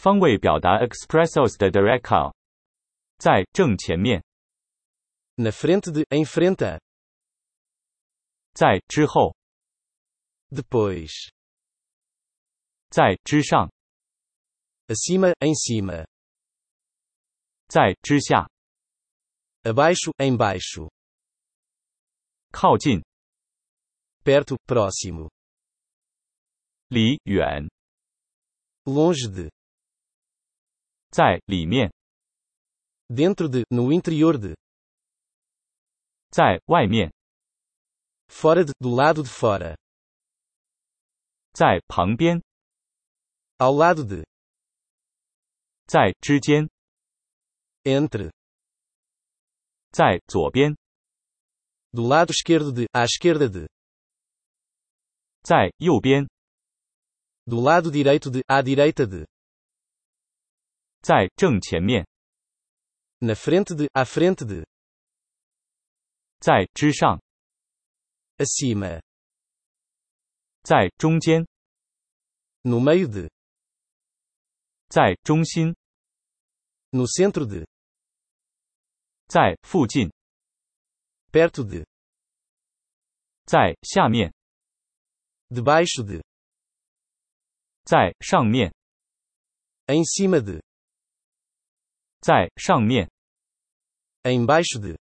方位表达 expressos da direção。在正前面。 Na frente de, em frente a. 在之后。 Depois. 在之上。 Acima, em cima. 在之下。 Abaixo, embaixo. 靠近。 Perto, próximo. 离远。 Longe de. 在里面。 Dentro de, no interior de. 在外面。 Fora de, do lado de fora. 在旁边。 Ao lado de. 在之间。 Entre. 在左边。 Do lado esquerdo de, à esquerda de. 在右边。 Do lado direito de, à direita de. 在正前面。 Na frente de, à frente de. 在之上。 Acima. 在中间。 No meio de. 在中心。 No centro de. 在附近。 Perto de. 在下面。 Debaixo de. 在上面。 Em cima de. 在上面。 Embaixo de.